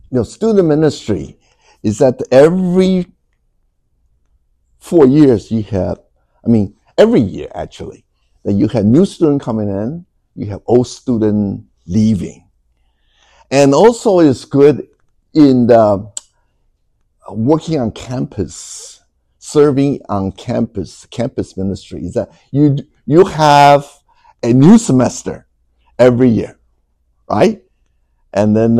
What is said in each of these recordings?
student ministry is that every 4 years every year actually, that you have new student coming in, you have old student leaving. And also it's good in the working on campus, serving on campus ministry, is that you have a new semester every year, right? And then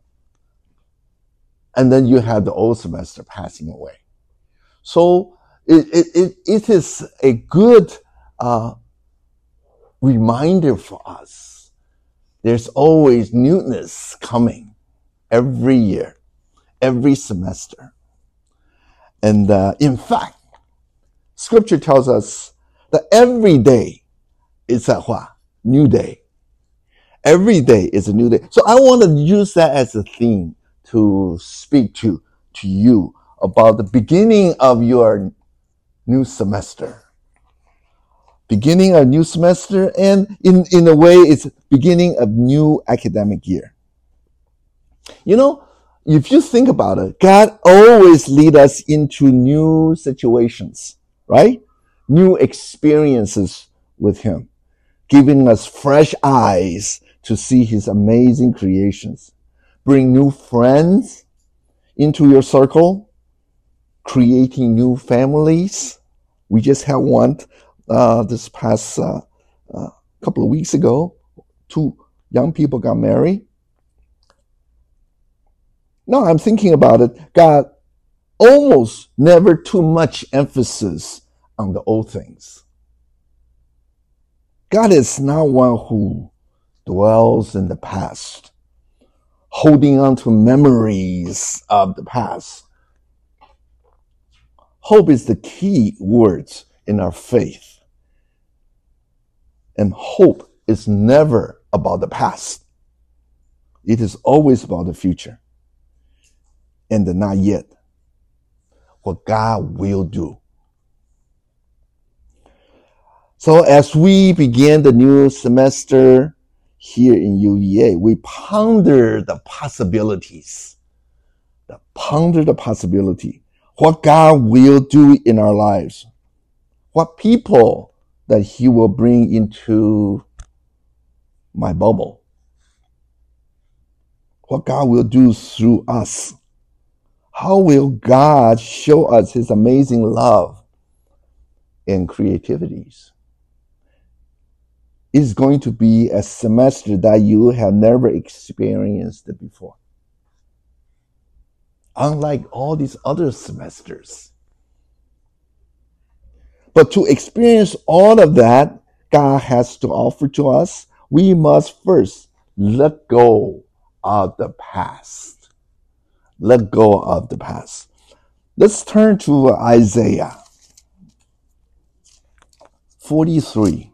you have the old semester passing away. So it is a good reminder for us. There's always newness coming every year, every semester. And in fact, Scripture tells us that every day is a new day. Every day is a new day. So I want to use that as a theme to speak to you about the beginning of your new semester. Beginning of new semester, and in a way, it's beginning of new academic year. If you think about it, God always leads us into new situations, right? New experiences with Him, giving us fresh eyes to see His amazing creations. Bring new friends into your circle, creating new families. We just had one this past couple of weeks ago. 2 young people got married. Now I'm thinking about it. God almost never too much emphasis on the old things. God is not one who dwells in the past, holding on to memories of the past. Hope is the key words in our faith. And hope is never about the past. It is always about the future and the not yet. What God will do. So as we begin the new semester here in UVA, we ponder the possibilities. Ponder the possibility. What God will do in our lives. What people that He will bring into my bubble. What God will do through us. How will God show us His amazing love and creativities? It's going to be a semester that you have never experienced before. Unlike all these other semesters. But to experience all of that God has to offer to us, we must first let go of the past. Let go of the past. Let's turn to Isaiah 43.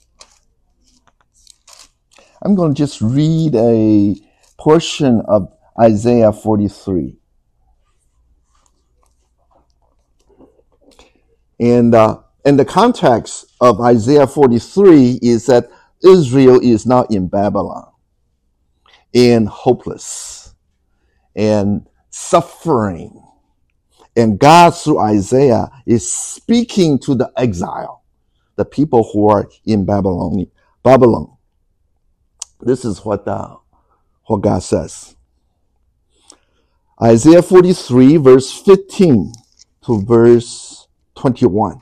I'm going to just read a portion of Isaiah 43. And the context of Isaiah 43 is that Israel is now in Babylon and hopeless and suffering. And God, through Isaiah, is speaking to the exile, the people who are in Babylon. This is what God says. Isaiah 43, verse 15 to verse 21.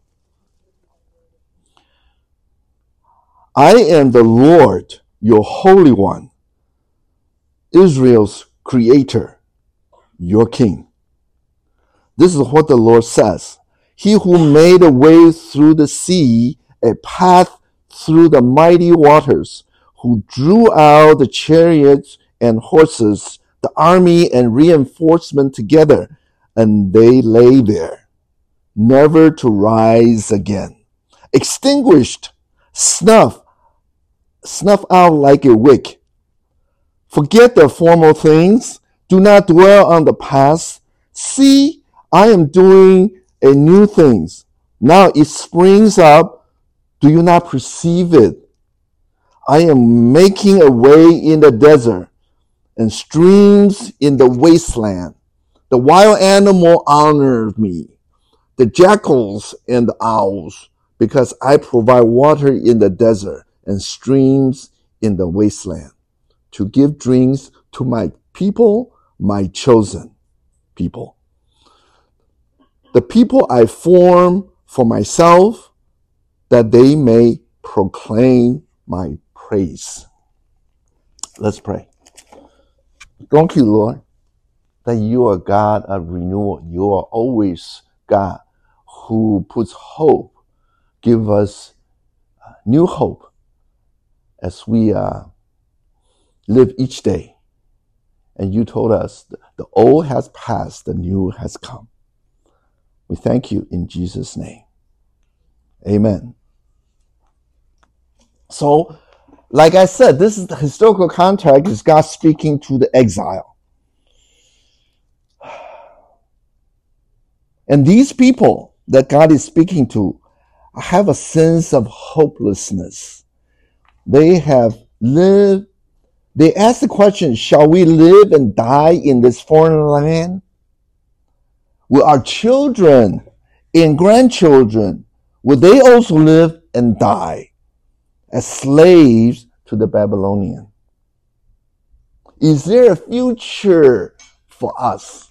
I am the Lord, your Holy One, Israel's Creator, your King. This is what the Lord says. He who made a way through the sea, a path through the mighty waters, who drew out the chariots and horses, the army and reinforcement together, and they lay there, never to rise again. Extinguished, snuff out like a wick. Forget the former things. Do not dwell on the past. See, I am doing a new thing. Now it springs up. Do you not perceive it? I am making a way in the desert and streams in the wasteland. The wild animal honors me, the jackals and the owls, because I provide water in the desert and streams in the wasteland, to give drinks to my people, my chosen people. The people I form for myself, that they may proclaim my praise. Let's pray. Thank you, Lord, that you are God of renewal. You are always God who puts hope, give us new hope as we live each day. And you told us the old has passed, the new has come. We thank you in Jesus' name. Amen. So, like I said, this is the historical context, is God speaking to the exile. And these people that God is speaking to have a sense of hopelessness. They have lived, they ask the question, shall we live and die in this foreign land? Will our children and grandchildren, will they also live and die as slaves to the Babylonian? Is there a future for us,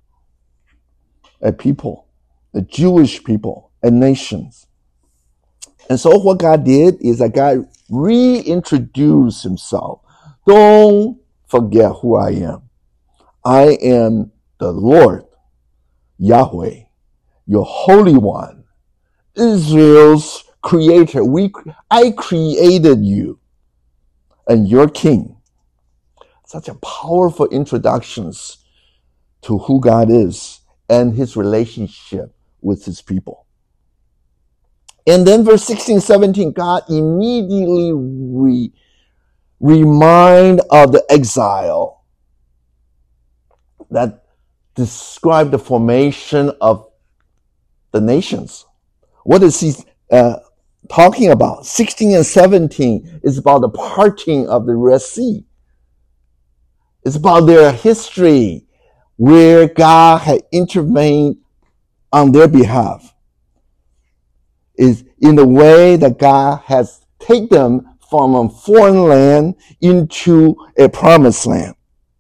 a people, a Jewish people, a nations? And so what God did is that God reintroduced himself. Don't forget who I am. I am the Lord, Yahweh, your Holy One, Israel's creator. I created you, and your King. Such a powerful introductions to who God is and his relationship with his people. And then verse 16, 17, God immediately remind of the exile that describe the formation of the nations. What is he talking about? 16 and 17 is about the parting of the Red Sea. It's about their history where God had intervened on their behalf. Is in the way that God has taken them from a foreign land into a promised land.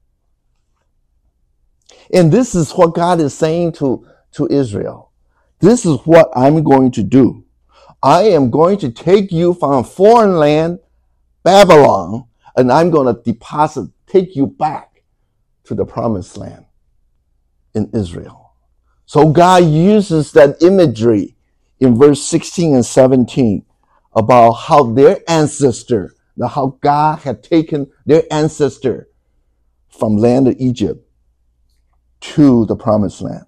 And this is what God is saying to Israel. This is what I'm going to do. I am going to take you from a foreign land, Babylon, and I'm going to take you back to the promised land in Israel. So God uses that imagery in verse 16 and 17 about how their ancestor, how God had taken their ancestor from land of Egypt to the promised land.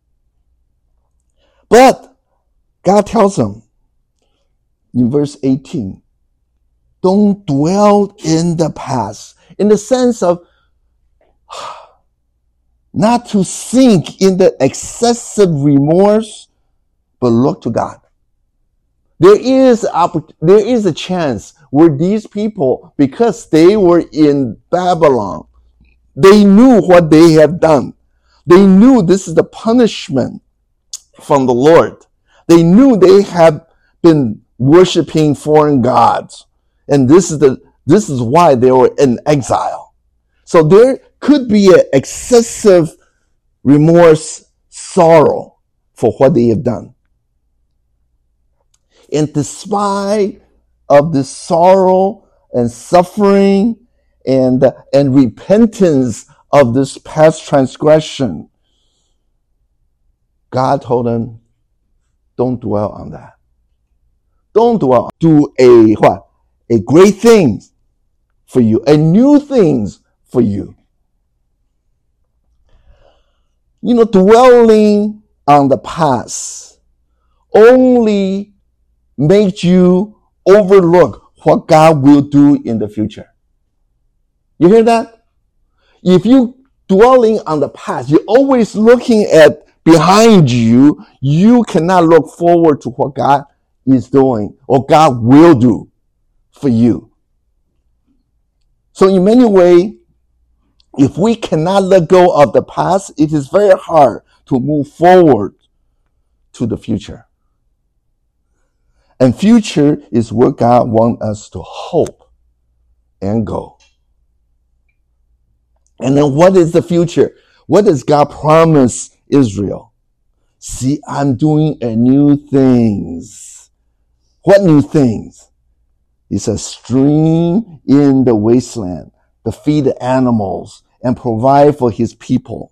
But God tells them in verse 18, don't dwell in the past, in the sense of not to sink in the excessive remorse, but look to God. There is a chance where these people, because they were in Babylon, they knew what they have done. They knew this is the punishment from the Lord. They knew they had been worshiping foreign gods. And this is why they were in exile. So there could be an excessive remorse, sorrow for what they have done. And despite of this sorrow and suffering and repentance of this past transgression, God told them, don't dwell on that. Don't dwell. Do a great thing for you, a new things for you. Dwelling on the past only makes you overlook what God will do in the future. You hear that? If you dwelling on the past, you're always looking at behind you, you cannot look forward to what God is doing or God will do for you. So in many ways, If we cannot let go of the past, it is very hard to move forward to the future. And future is where God wants us to hope and go. And then what is the future? What does God promise Israel? See, I'm doing a new things. What new things? He says, stream in the wasteland, to feed the animals, and provide for his people.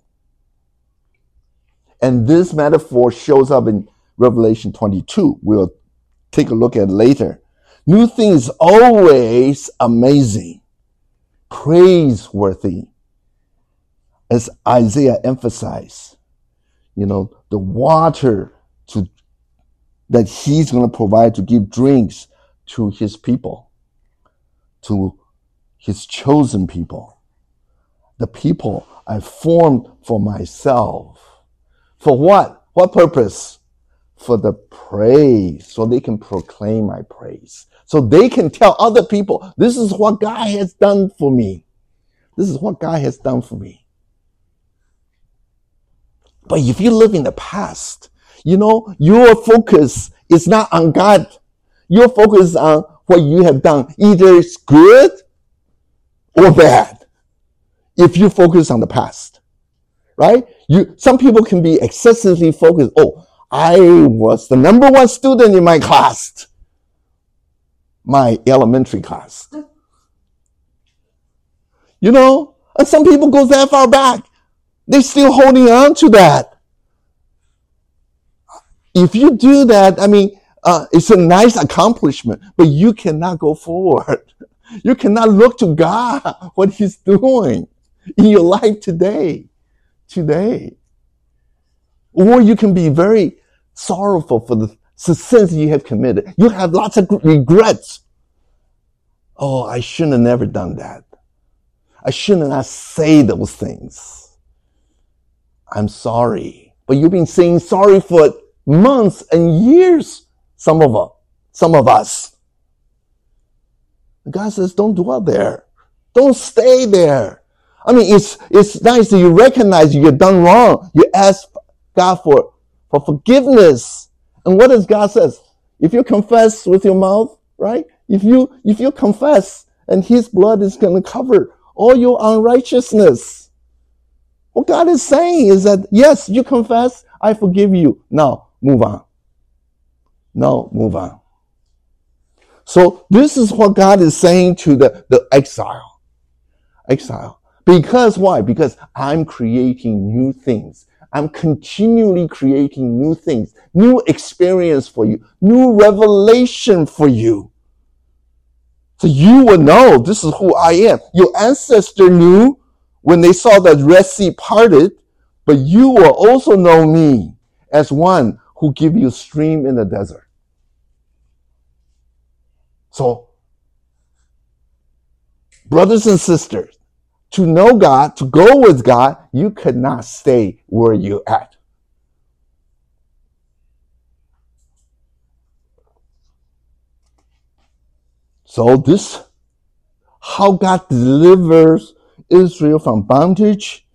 And this metaphor shows up in Revelation 22. We'll take a look at it later. New things always amazing, praiseworthy, as Isaiah emphasized. The water that he's going to provide to give drinks to his people, to his chosen people, the people I formed for myself. For what? What purpose? For the praise, so they can proclaim my praise. So they can tell other people, this is what God has done for me. This is what God has done for me. But if you live in the past, your focus is not on God. Your focus is on what you have done. Either it's good or bad. If you focus on the past, right? Some people can be excessively focused. Oh, I was the number one student in my class, my elementary class. And some people go that far back. They're still holding on to that. If you do that, it's a nice accomplishment, but you cannot go forward. You cannot look to God, what he's doing in your life today. Or you can be very sorrowful for the sins you have committed. You have lots of regrets. Oh, I shouldn't have never done that. I shouldn't have say those things. I'm sorry. But you've been saying sorry for months and years, some of us. God says, don't dwell there. Don't stay there. It's nice that you recognize you've done wrong. You ask God for forgiveness. And what does God says? If you confess with your mouth, right? If you confess, and his blood is going to cover all your unrighteousness. What God is saying is that, yes, you confess, I forgive you. Now, move on. So this is what God is saying to the exile. Because why? Because I'm creating new things. I'm continually creating new things, new experience for you, new revelation for you. So you will know this is who I am. Your ancestor knew when they saw the Red Sea parted, but you will also know me as one who give you a stream in the desert. So, brothers and sisters, to know God, to go with God, you cannot stay where you're at. So this, how God delivers Israel from bondage,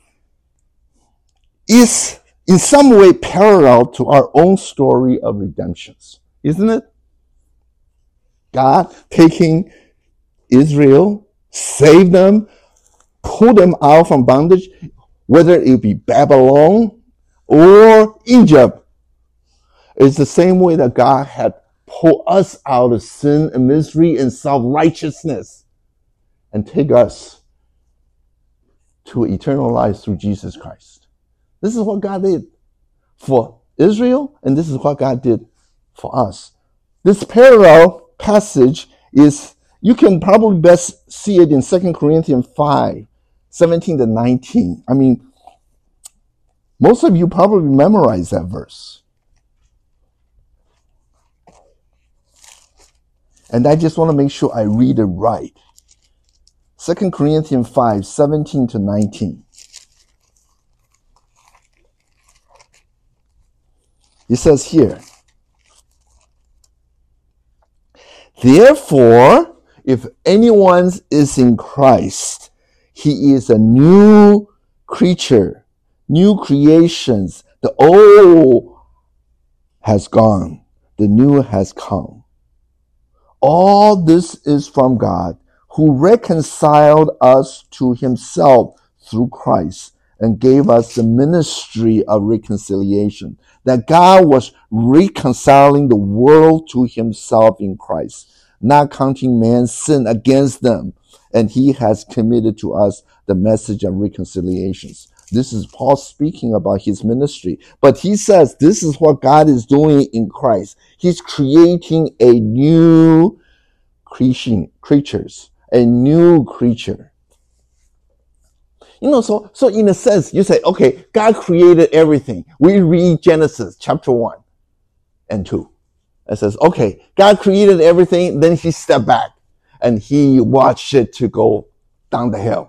is in some way parallel to our own story of redemptions, isn't it? God taking Israel, save them, pull them out from bondage, whether it be Babylon or Egypt. It's the same way that God had pulled us out of sin and misery and self-righteousness and take us to eternal life through Jesus Christ. This is what God did for Israel, and this is what God did for us. This parallel passage is, you can probably best see it in 2 Corinthians 5, 17 to 19. Most of you probably memorize that verse. And I just want to make sure I read it right. 2 Corinthians 5, 17 to 19. It says here, therefore, if anyone is in Christ, he is a new creature, new creations. The old has gone, the new has come. All this is from God, who reconciled us to himself through Christ and gave us the ministry of reconciliation. That God was reconciling the world to himself in Christ, not counting man's sin against them. And he has committed to us the message of reconciliations. This is Paul speaking about his ministry. But he says this is what God is doing in Christ. He's creating a new creatures, a new creature. So in a sense, you say, okay, God created everything. We read Genesis chapter 1 and 2. It says, okay, God created everything, then he stepped back and he watched it to go down the hill.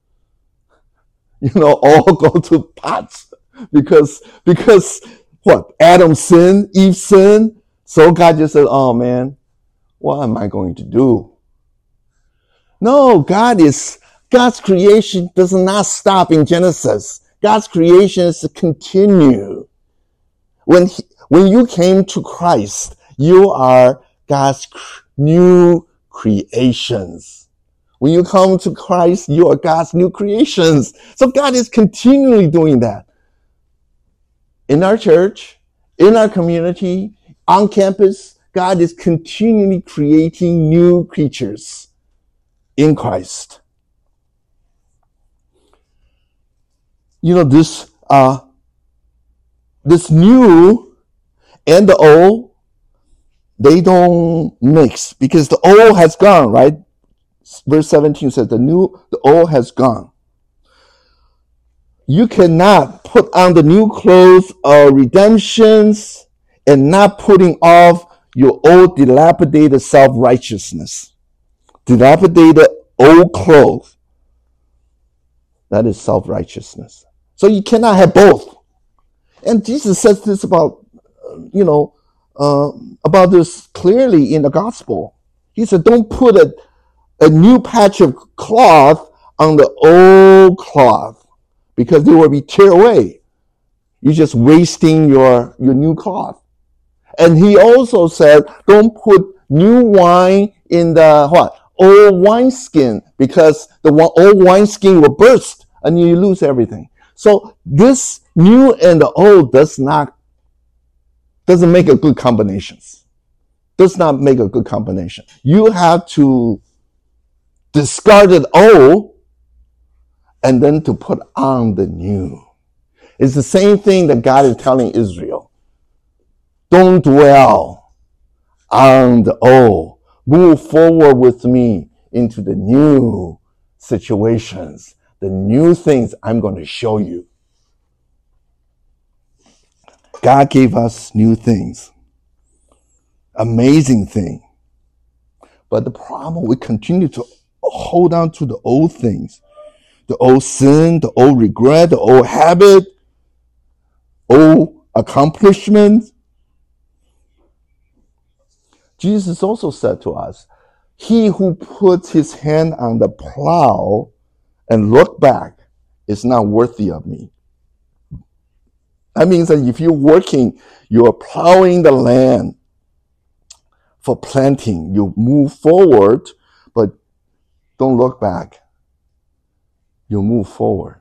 All go to pots because what? Adam sinned, Eve sinned. So God just said, oh man, what am I going to do? No, God's creation does not stop in Genesis. God's creation is to continue. When you came to Christ, you are God's new creations. When you come to Christ, you are God's new creations. So God is continually doing that. In our church, in our community, on campus, God is continually creating new creatures in Christ. This new and the old, they don't mix because the old has gone, right? Verse 17 says the old has gone. You cannot put on the new clothes of redemptions and not putting off your old dilapidated self-righteousness. Dilapidated old clothes. That is self-righteousness. So you cannot have both. And Jesus says this about this clearly in the gospel. He said, don't put a new patch of cloth on the old cloth because they will be tear away. You're just wasting your new cloth. And he also said, don't put new wine in the old wineskin because the old wineskin will burst and you lose everything. So this new and the old doesn't make a good combination. Does not make a good combination. You have to discard the old and then to put on the new. It's the same thing that God is telling Israel. Don't dwell on the old. Move forward with me into the new situations, the new things I'm going to show you. God gave us new things. Amazing thing. But the problem, we continue to hold on to the old things. The old sin, the old regret, the old habit, old accomplishments. Jesus also said to us, he who puts his hand on the plow and look back is not worthy of me. That means that if you're working, you're plowing the land for planting. You move forward, but don't look back. You move forward.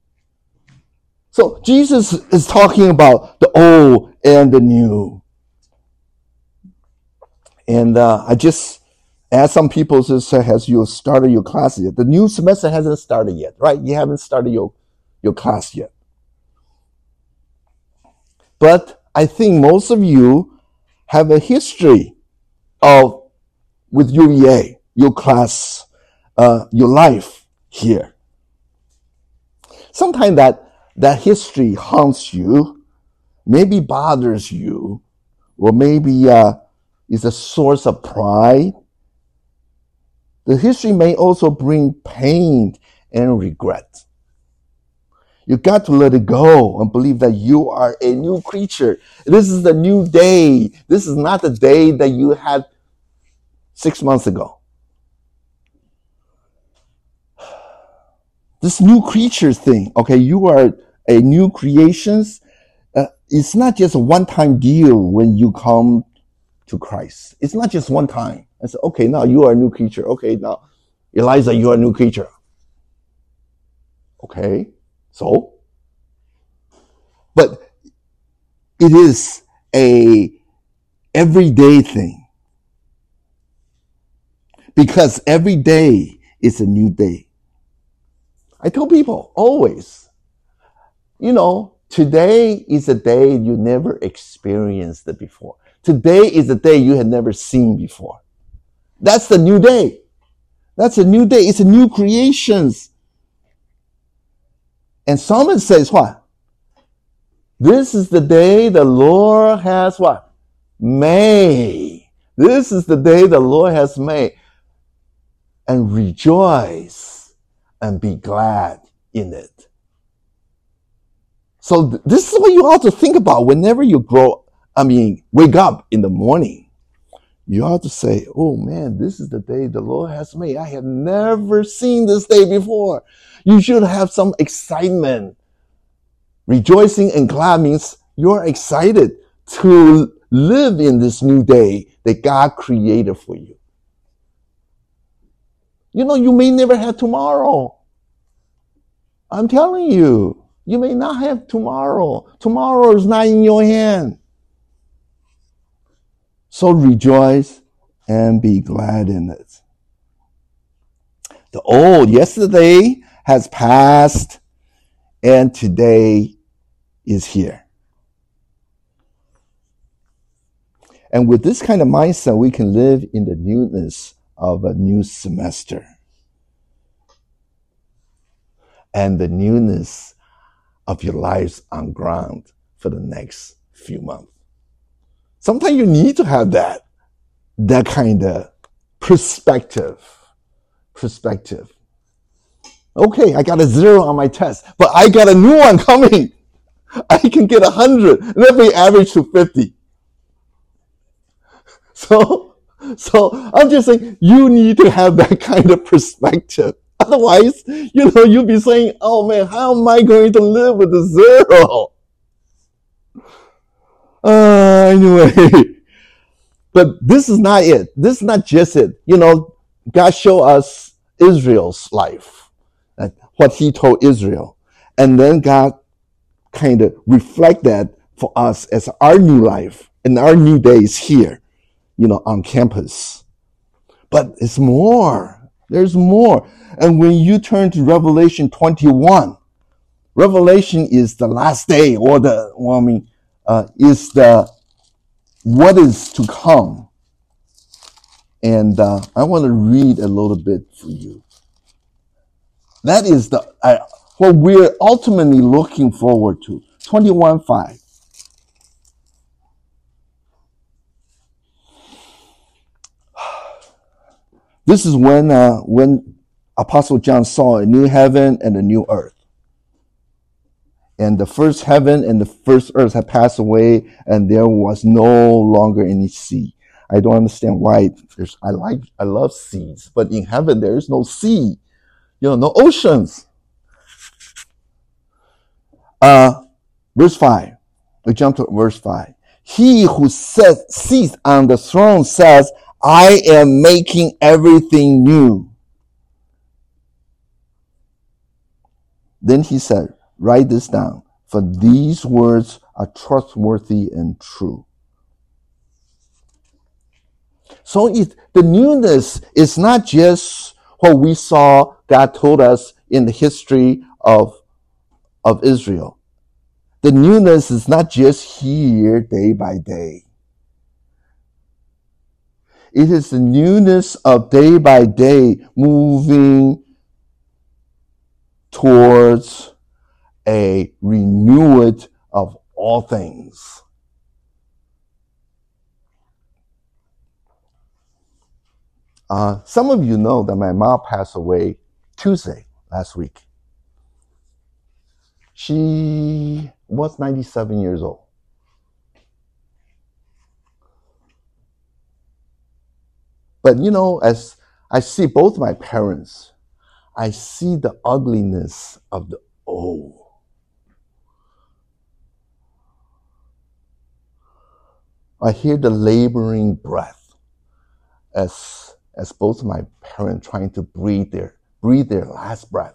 So Jesus is talking about the old and the new. And I just asked some people to say, has you started your class yet? The new semester hasn't started yet, right? You haven't started your class yet. But I think most of you have a history with UVA, your class, your life here. Sometimes that history haunts you, maybe bothers you, or maybe is a source of pride. The history may also bring pain and regret. You got to let it go and believe that you are a new creature. This is the new day. This is not the day that you had 6 months ago. This new creature thing, okay, you are a new creations. It's not just a one-time deal when you come to Christ. It's not just one time. I said, okay, now you are a new creature. Okay, now Eliza, you are a new creature. Okay, so? But it is a everyday thing. Because every day is a new day. I tell people always, today is a day you never experienced it before. Today is a day you had never seen before. That's the new day. That's a new day. It's a new creations. And Solomon says what? This is the day the Lord has what? Made. This is the day the Lord has made. And rejoice and be glad in it. So this is what you ought to think about whenever you wake up in the morning. You ought to say, oh man, this is the day the Lord has made. I have never seen this day before. You should have some excitement. Rejoicing and glad means you're excited to live in this new day that God created for you. You may never have tomorrow. I'm telling you, you may not have tomorrow. Tomorrow is not in your hand. So rejoice and be glad in it. The old yesterday has passed and today is here. And with this kind of mindset, we can live in the newness of a new semester and the newness of your lives on ground for the next few months. Sometimes you need to have that kind of perspective. Okay, I got a 0 on my test, but I got a new one coming. I can get 100. Let me average to 50. So I'm just saying you need to have that kind of perspective. Otherwise, you'll be saying, oh man, how am I going to live with a 0? Anyway, but this is not it. This is not just it. God showed us Israel's life, what he told Israel. And then God kind of reflect that for us as our new life and our new days here, on campus. But it's more. There's more. And when you turn to Revelation 21, Revelation is the last day or is the what is to come. And I want to read a little bit for you. That is what we're ultimately looking forward to. 21:5. This is when Apostle John saw a new heaven and a new earth. And the first heaven and the first earth had passed away, and there was no longer any sea. I don't understand why. I love seas, but in heaven there is no sea, no oceans. Verse 5. We jump to verse 5. He who sits on the throne says, I am making everything new. Then he said, write this down, for these words are trustworthy and true. So the newness is not just what we saw God told us in the history of Israel. The newness is not just here day by day. It is the newness of day by day moving towards a renewal of all things. Some of you know that my mom passed away Tuesday last week. She was 97 years old. But as I see both my parents, I see the ugliness of the old. I hear the laboring breath as both my parents trying to breathe their last breath.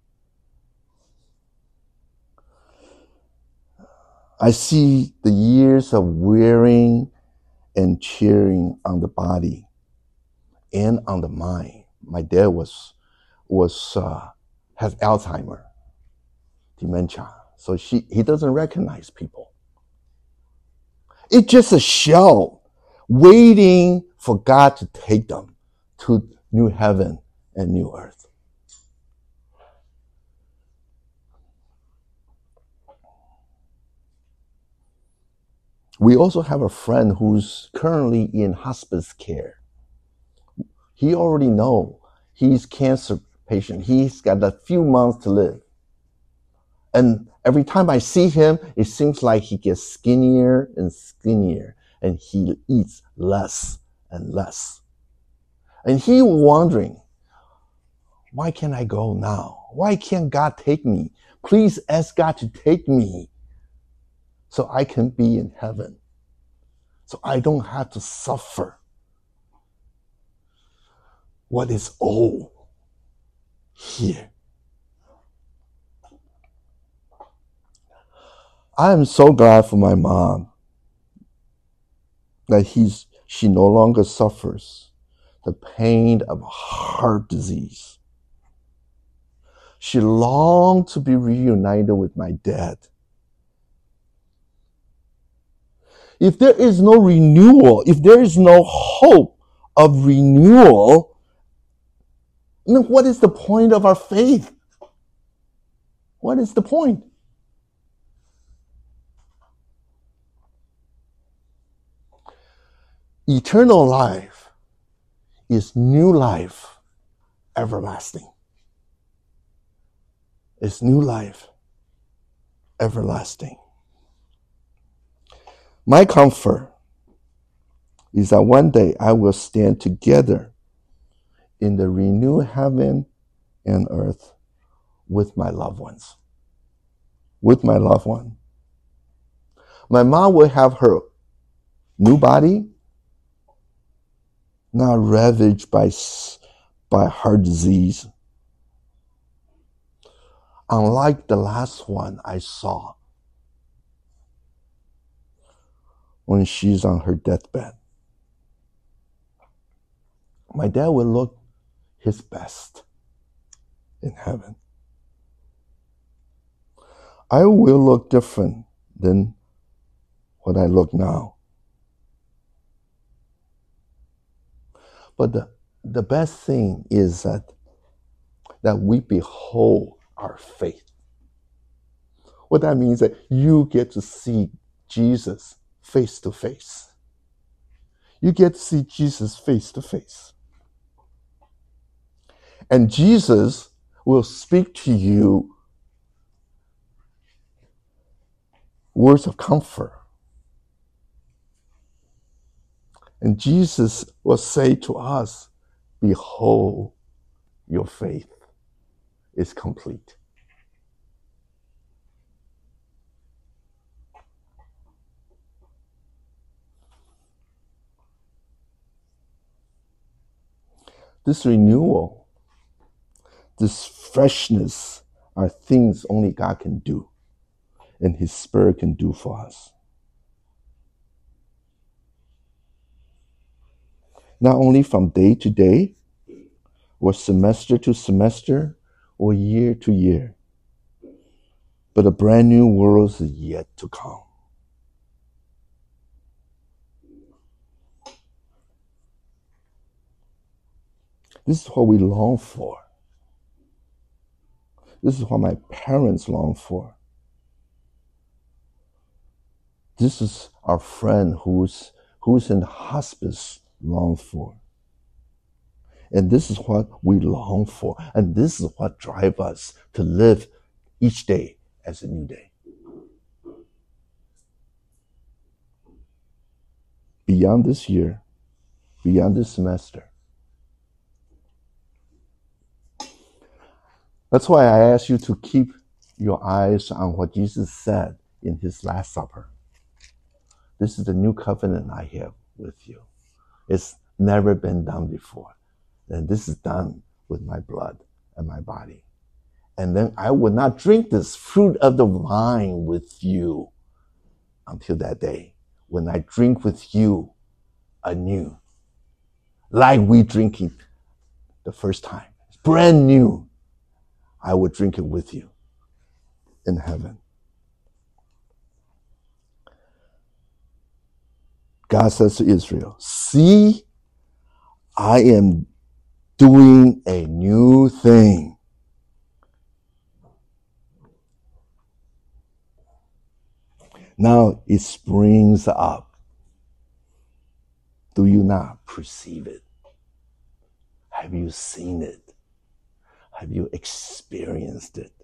I see the years of wearing and cheering on the body and on the mind. My dad has Alzheimer, dementia, so he doesn't recognize people. It's just a shell waiting for God to take them to new heaven and new earth. We also have a friend who's currently in hospice care. He already knows he's cancer patient. He's got a few months to live. And every time I see him, it seems like he gets skinnier and skinnier, and he eats less and less. And he wondering, why can't I go now? Why can't God take me? Please ask God to take me so I can be in heaven, so I don't have to suffer what is old here. I am so glad for my mom that she no longer suffers the pain of heart disease. She longed to be reunited with my dad. If there is no renewal, if there is no hope of renewal, then what is the point of our faith? What is the point? Eternal life is new life, everlasting. It's new life, everlasting. My comfort is that one day I will stand together in the renewed heaven and earth with my loved ones. With my loved one. My mom will have her new body, not ravaged by heart disease. Unlike the last one I saw when she's on her deathbed. My dad will look his best in heaven. I will look different than what I look now. But the best thing is that we behold our faith. What that means is that you get to see Jesus face to face. You get to see Jesus face to face. And Jesus will speak to you words of comfort. And Jesus will say to us, behold, your faith is complete. This renewal, this freshness are things only God can do and His Spirit can do for us. Not only from day to day, or semester to semester, or year to year, but a brand new world is yet to come. This is what we long for. This is what my parents long for. This is our friend who's in hospice long for. And this is what we long for. And this is what drives us to live each day as a new day. Beyond this year, beyond this semester, That's why I ask you to keep your eyes on what Jesus said in his Last Supper. This is the new covenant I have with you. It's never been done before. And this is done with my blood and my body. And then I will not drink this fruit of the vine with you until that day when I drink with you anew, like we drink it the first time. It's brand new. I will drink it with you in heaven. God says to Israel, see, I am doing a new thing. Now it springs up. Do you not perceive it? Have you seen it? Have you experienced it?